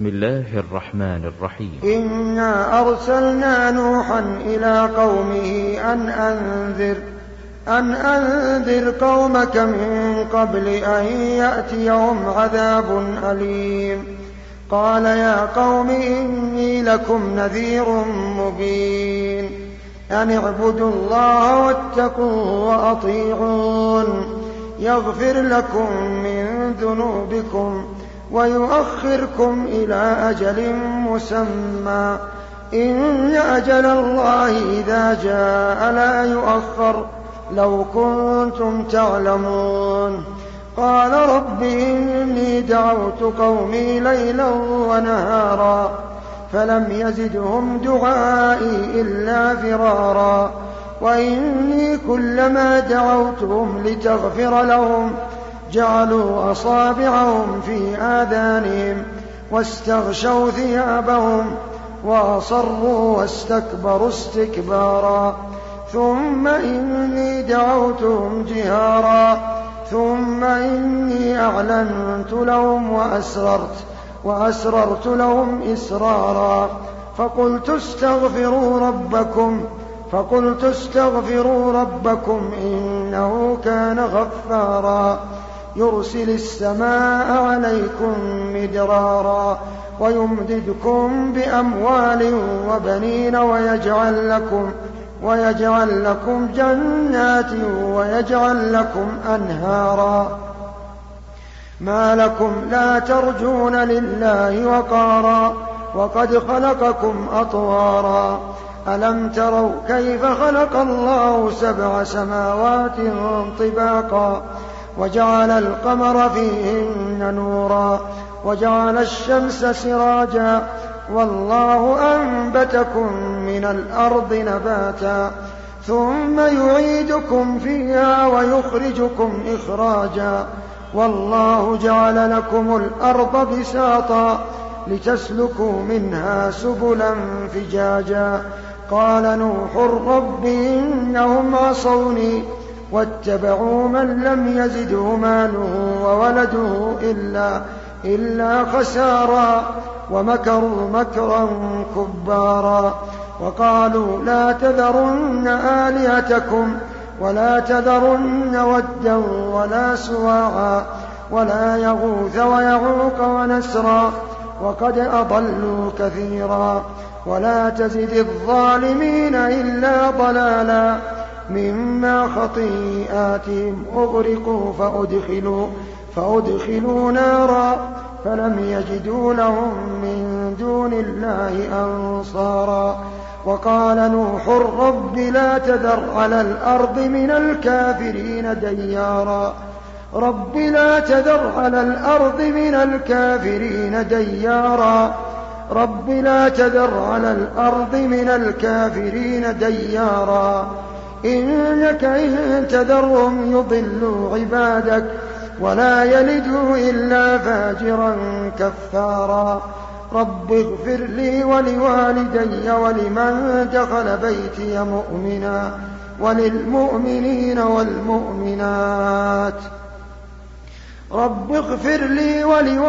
بسم الله الرحمن الرحيم. إنا أرسلنا نوحا إلى قومه أن أنذر قومك من قبل أن يأتيهم عذاب أليم. قال يا قوم إني لكم نذير مبين أن اعبدوا الله واتقوه وأطيعون يغفر لكم من ذنوبكم ويؤخركم إلى أجل مسمى إن أجل الله إذا جاء لا يؤخر لو كنتم تعلمون. قال رب إني دعوت قومي ليلا ونهارا فلم يزدهم دعائي إلا فرارا وإني كلما دعوتهم لتغفر لهم جعلوا أصابعهم في آذانهم واستغشوا ثيابهم وأصروا واستكبروا استكبارا ثم إني دعوتهم جهارا ثم إني أعلنت لهم وأسررت لهم إسرارا فقلت استغفروا ربكم إنه كان غفارا يرسل السماء عليكم مدرارا ويمددكم بأموال وبنين ويجعل لكم جنات ويجعل لكم أنهارا ما لكم لا ترجون لله وقارا وقد خلقكم أطوارا ألم تروا كيف خلق الله 7 سماوات طباقا وجعل القمر فيهن نورا وجعل الشمس سراجا والله أنبتكم من الأرض نباتا ثم يعيدكم فيها ويخرجكم إخراجا والله جعل لكم الأرض بساطا لتسلكوا منها سبلا فجاجا. قال نوح رب إنهم عصوني واتبعوا من لم يزده ماله وولده إلا خسارا ومكروا مكرا كبارا وقالوا لا تذرن آلهتكم ولا تذرن ودا ولا سواعا ولا يغوث ويعوق ونسرا وقد أضلوا كثيرا ولا تزد الظالمين إلا ضلالا مما خطيئاتهم أغرقوا فأدخلوا نارا فلم يجدوا لهم من دون الله أنصارا. وقال نوح رب لا تذر على الأرض من الكافرين ديارا إنك إن تذرهم يضلوا عبادك ولا يلدوا إلا فاجرا كفارا. رب اغفر لي ولوالدي ولمن دخل بيتي مؤمنا وللمؤمنين والمؤمنات. رب اغفر لي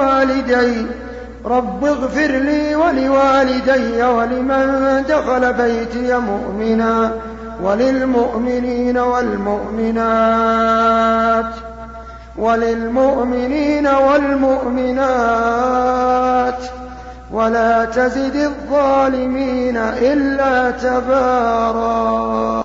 ولوالدي ولمن دخل بيتي مؤمنا وللمؤمنين والمؤمنات ولا تزد الظالمين إلا تبارا.